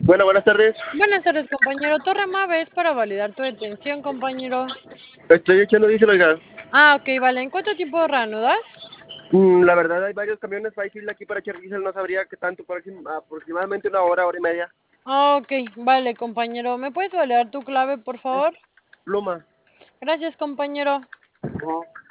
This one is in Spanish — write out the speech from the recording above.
Bueno, buenas tardes. Buenas tardes, compañero. Torre Mave es para validar tu detención, compañero. Estoy echando diésel, oiga. Ok, vale. ¿En cuánto tiempo reanudas? La verdad hay varios camiones, hay fila aquí para echar diésel, no sabría qué tanto, aproximadamente una hora, hora y media. Ok, vale, compañero. ¿Me puedes validar tu clave, por favor? Pluma. Gracias, compañero. Ajá.